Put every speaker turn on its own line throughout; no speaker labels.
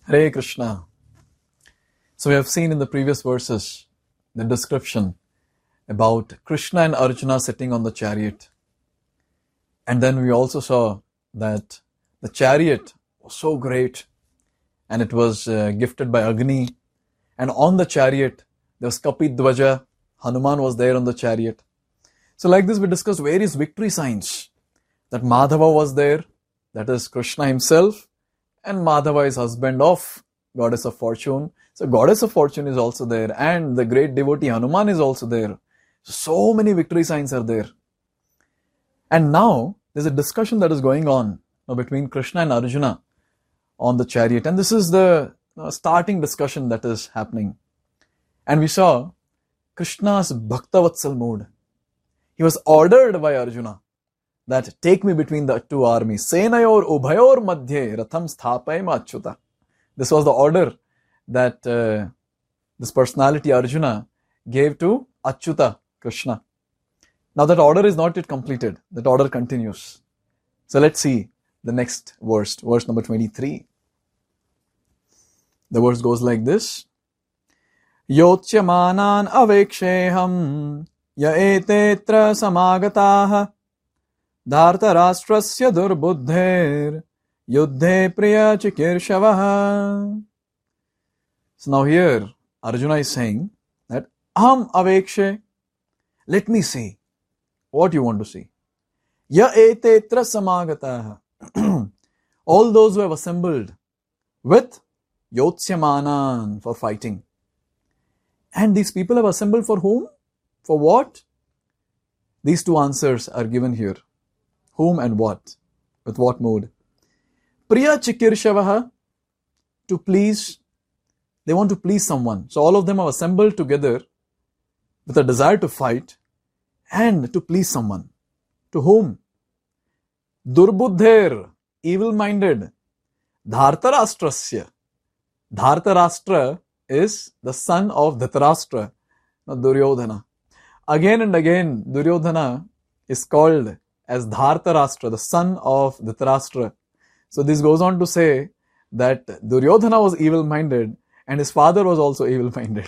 Hare Krishna. So we have seen in the previous verses the description about Krishna and Arjuna sitting on the chariot. And then we also saw that the chariot was so great and it was gifted by Agni. And on the chariot there was Kapidvaja, Hanuman was there on the chariot. So like this we discussed various victory signs. That Madhava was there, that is Krishna himself, and Madhava is husband of Goddess of Fortune. So Goddess of Fortune is also there, and the great devotee Hanuman is also there. So many victory signs are there. And now there's a discussion that is going on between Krishna and Arjuna on the chariot. And this is the starting discussion that is happening. And we saw Krishna's Bhaktavatsal mood. He was ordered by Arjuna that take me between the two armies. Senayor ubhayor madhye ratham sthapayam achyuta. This was the order that this personality Arjuna gave to Achyuta, Krishna. Now that order is not yet completed. That order continues. So let's see the next verse number 23. The verse goes like this. Yotyamanan aveksheham ya etetra samagataha dharta rashtrasya durbuddher yuddhe priya chikirshavah. So now here Arjuna is saying that aham avekshe, let me see what you want to see. Ya etetra samagataha. All those who have assembled with Yotyamanan for fighting. And these people have assembled for whom? For what? These two answers are given here. Whom and what? With what mood? Priya Chikirshavah, to please. They want to please someone. So all of them are assembled together with a desire to fight and to please someone. To whom? Durbuddher, evil-minded. Dhartarashtrasya. Dhartarashtra is the son of Dhritarashtra, not Duryodhana. Again and again, Duryodhana is called as Dhartarashtra, the son of Dhritarashtra. So this goes on to say that Duryodhana was evil-minded and his father was also evil-minded.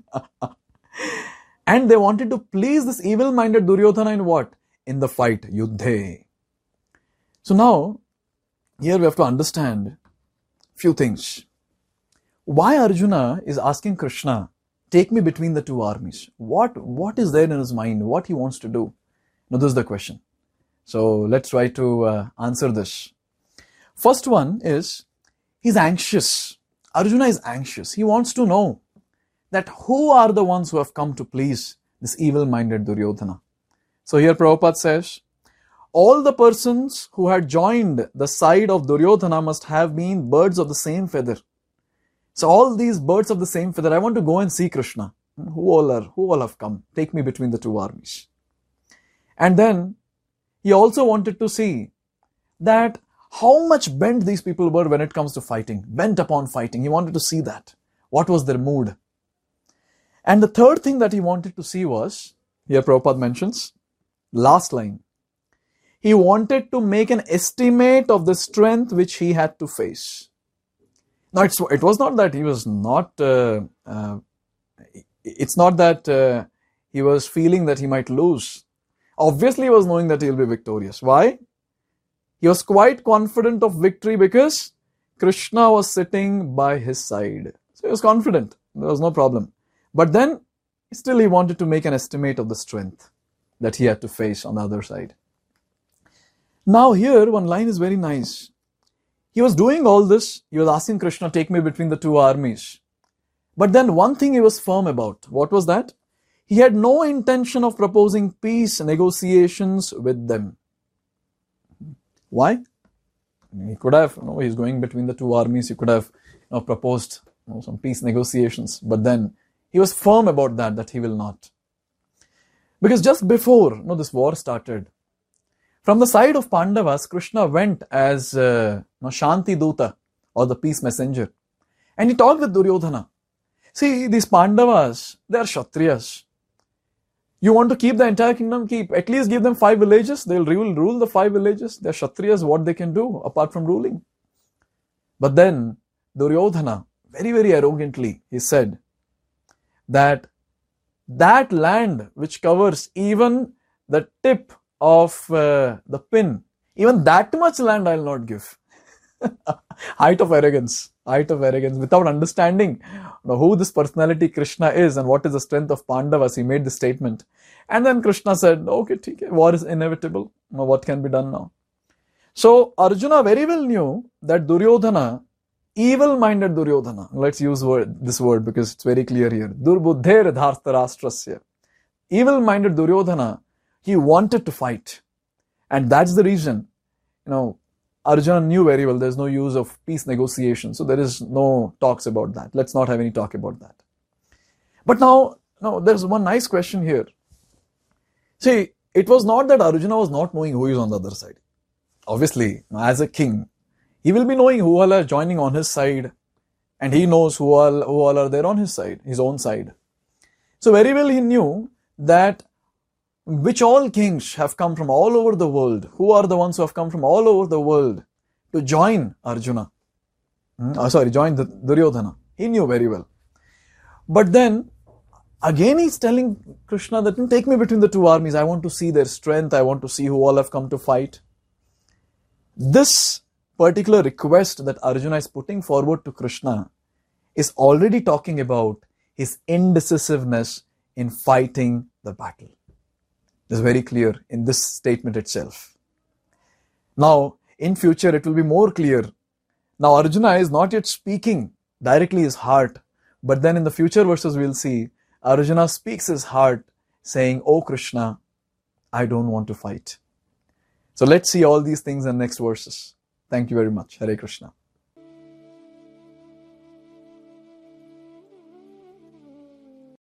And they wanted to please this evil-minded Duryodhana in what? In the fight, Yuddhe. So now, here we have to understand few things. Why Arjuna is asking Krishna, take me between the two armies? What is there in his mind? What he wants to do? Now this is the question. So let's try to answer this. First one is, he's anxious. Arjuna is anxious. He wants to know that who are the ones who have come to please this evil-minded Duryodhana. So here Prabhupada says, all the persons who had joined the side of Duryodhana must have been birds of the same feather. So all these birds of the same feather, I want to go and see Krishna. Who all have come? Take me between the two armies. And then he also wanted to see that how much bent these people were when it comes to fighting. Bent upon fighting. He wanted to see that. What was their mood? And the third thing that he wanted to see was, here Prabhupada mentions, last line. He wanted to make an estimate of the strength which he had to face. Now, it was not that he was not, it's not that he was feeling that he might lose. Obviously, he was knowing that he will be victorious. Why? He was quite confident of victory because Krishna was sitting by his side. So he was confident. There was no problem. But then, still he wanted to make an estimate of the strength that he had to face on the other side. Now here, one line is very nice. He was doing all this. He was asking Krishna, take me between the two armies. But then one thing he was firm about. What was that? He had no intention of proposing peace negotiations with them. Why? He could have, he's going between the two armies. He could have proposed some peace negotiations. But then he was firm about that he will not. Because just before this war started, from the side of Pandavas, Krishna went as Shanti Duta, or the peace messenger. And he talked with Duryodhana. See, these Pandavas, they are Kshatriyas. You want to keep the entire kingdom? At least give them 5 villages. They'll rule the 5 villages. They're Kshatriyas, what they can do apart from ruling. But then Duryodhana, very, very arrogantly, he said that land which covers even the tip of the pin, even that much land I'll not give. Height of arrogance, without understanding who this personality Krishna is and what is the strength of Pandavas. He made this statement. And then Krishna said, okay, war is inevitable. What can be done now? So Arjuna very well knew that Duryodhana, evil-minded Duryodhana, let's use this word because it's very clear here. Durbuddher dhartarashtrasya. Evil-minded Duryodhana, he wanted to fight. And that's the reason, Arjuna knew very well there's no use of peace negotiation. So there is no talks about that. Let's not have any talk about that. But now, there's one nice question here. See, it was not that Arjuna was not knowing who is on the other side. Obviously, as a king, he will be knowing who all are joining on his side, and he knows who all are there on his side, his own side. So very well he knew that which all kings have come from all over the world, who are the ones who have come from all over the world to join Arjuna. Join Duryodhana. He knew very well. But then, again he's telling Krishna that take me between the two armies. I want to see their strength. I want to see who all have come to fight. This particular request that Arjuna is putting forward to Krishna is already talking about his indecisiveness in fighting the battle. It's very clear in this statement itself. Now, in future, it will be more clear. Now, Arjuna is not yet speaking directly his heart, but then in the future verses, we'll see Arjuna speaks his heart saying, "Oh Krishna, I don't want to fight." So let's see all these things in the next verses. Thank you very much. Hare Krishna.